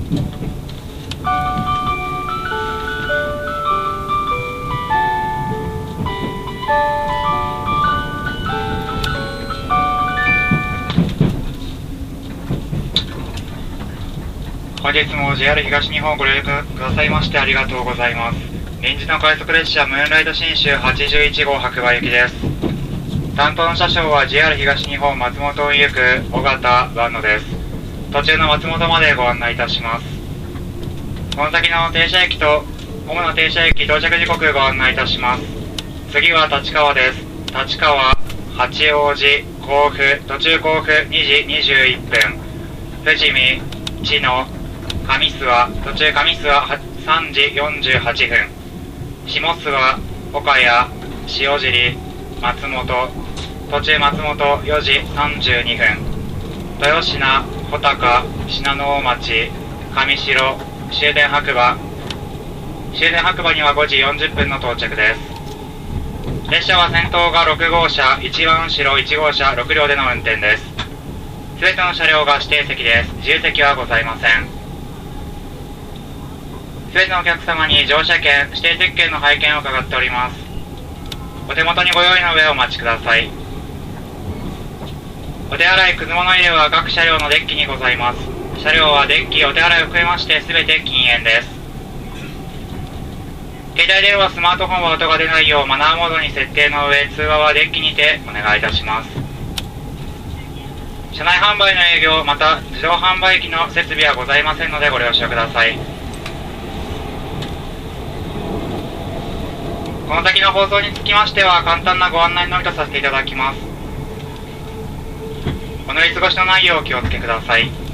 本日も JR 東日本をご利用くださいましてありがとうございます。臨時の快速列車ムーンライト新州81号白馬行きです。担当の車掌は JR 東日本松本を行く尾形万野です。途中の松本までご案内いたします。この先の停車駅と主な停車駅到着時刻ご案内いたします。次は立川です。立川、八王子、甲府、途中甲府2時21分、富士見、知野、上諏訪、途中上諏訪3時48分、下諏訪、岡谷、塩尻、松本、途中松本4時32分、豊品、穂高、信濃大町、上白、終電白馬。終電白馬には5時40分の到着です。列車は先頭が6号車、一番後ろ1号車6両での運転です。すべての車両が指定席です。自由席はございません。すべてのお客様に乗車券、指定席券の拝見を伺っております。お手元にご用意の上お待ちください。お手洗い、くず物入れは各車両のデッキにございます。車両はデッキ、お手洗いを含めましてすべて禁煙です。携帯電話、スマートフォンは音が出ないようマナーモードに設定の上、通話はデッキにてお願いいたします。車内販売の営業、また自動販売機の設備はございませんのでご了承ください。この先の放送につきましては簡単なご案内のみとさせていただきます。お乗り過ごしのないようお気をつけください。